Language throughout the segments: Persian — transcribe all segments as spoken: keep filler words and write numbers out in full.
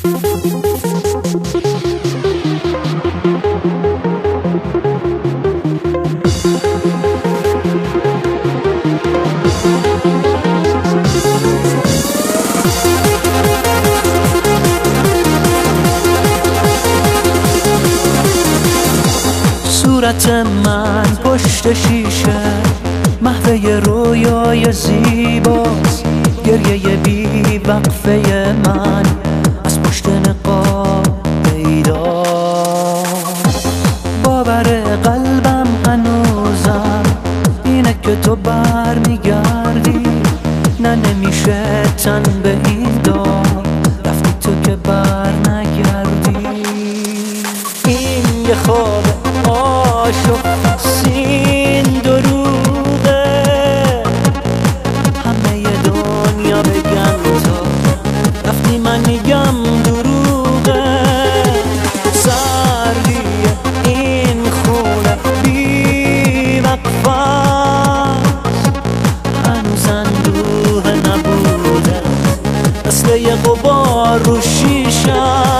صورت من پشت شیشه محوه رویای زیباست، گریه بی وقفه من از پشت نقاب پیداست. باور قلبم هنوزم اینه که تو بر میگردی، نه نمیشه تن به این دار، رفتی تو که بر نگردی. این یه خواب عاشق سین دروغه، همه دنیا بگن تو رفتی من میگم دروغه. سردی این خونه بی وقفست، هنوز اندوه نبوده مثل یه غبار رو شیشه.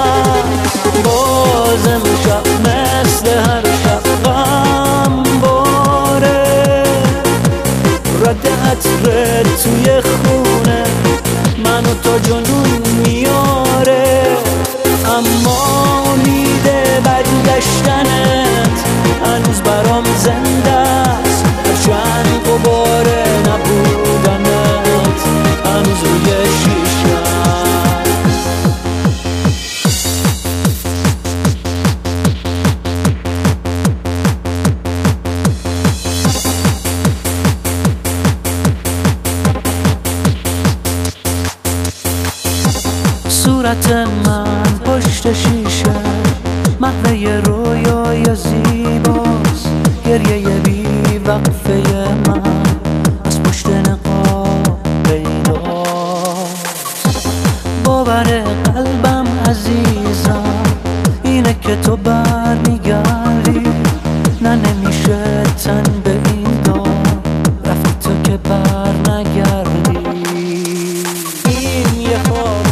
باز امشب مثل هر شب غم باره، رد عطر توی خونه منو تا جنون میاره. اما امیده برگشتنت هنوز برام زنده است، هرچند غباره نبودنت هنوز روی شیشه. صورت من پشت شیشه محوه رویای زیباست، گریه بی وقفه من از پشت نقاب پیداست. باور قلبم عزیزم اینه که تو بر میگردی، نه نمیشه تن به این دار، رفتی تو که بر نگردی. این یه خواب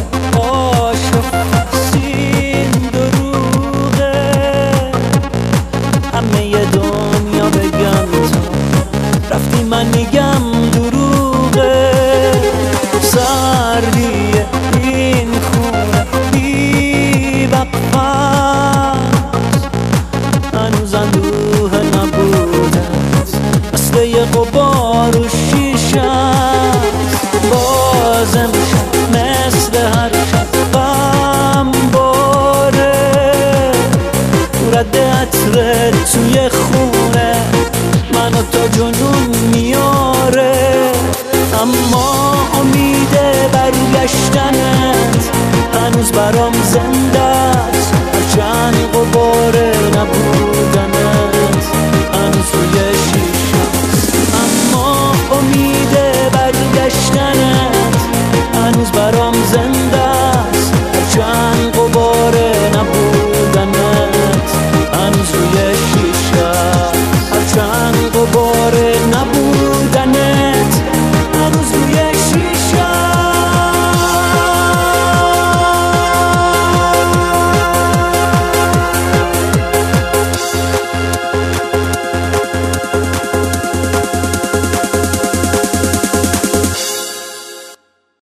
دنیا بگم تو رفتی من میگم دروغه. سردی این خونه بی وقفست، هنوز اندوه نبودت مثل یه غبار و شیشه. باز امشب مثل هر شب غم باره، رد عطر توی خونه منو تا جنون میاره. اما امید برگشتنت هنوز برام زنده